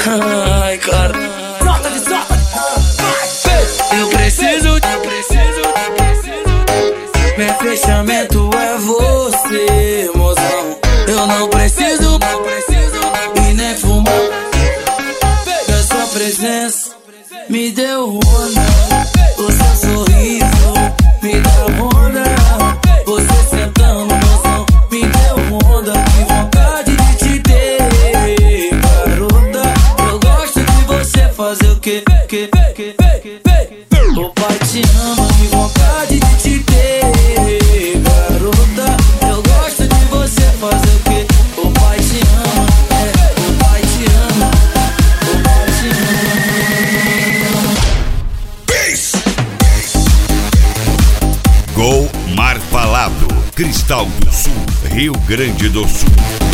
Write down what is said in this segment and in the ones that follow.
Ai, cara. Eu preciso. Meu fechamento é você, mozão. Eu não preciso e nem fumar. A sua presença me deu onda. O seu sorriso me dá onda. Você sentando, mozão, me deu onda. Que vontade de te ter, garota. Eu gosto de você fazer o que? O pai te ama, que vontade de te ter, garota. Eu gosto de você fazer o que? O pai te ama, o pai te ama, o pai te ama. Peace. Gol Mar Falado, Cristal do Sul, Rio Grande do Sul.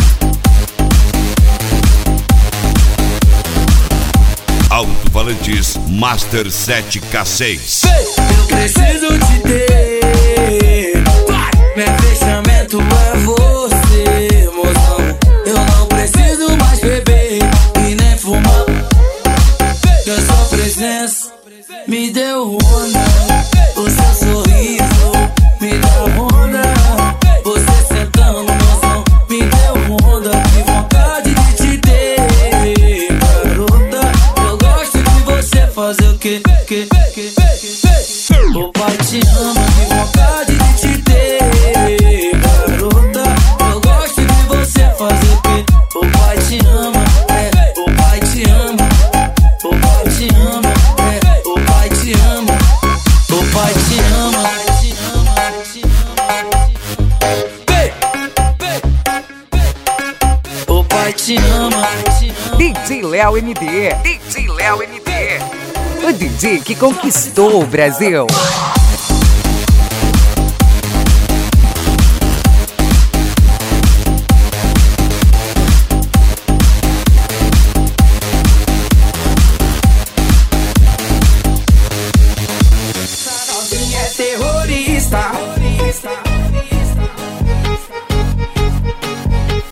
Alto-falantes Master 7K6. Eu preciso te ter. Meu fechamento é você, mozão. Eu não preciso mais beber e nem fumar. Que a sua presença me deu onda. O seu sorriso me dá onda. Você sentando, mozão, me deu onda. Que vontade de te ter, garota. Eu gosto de você fazer o que? O pai te ama, que vontade de te ter, garota. Eu gosto de você fazer o que? O pai te ama, o pai te ama, o pai te ama, o pai te ama, o pai te ama. O pai te ama. DJ Léo MD, DJ Léo MD, o DJ que conquistou o Brasil. Essa novinha é terrorista.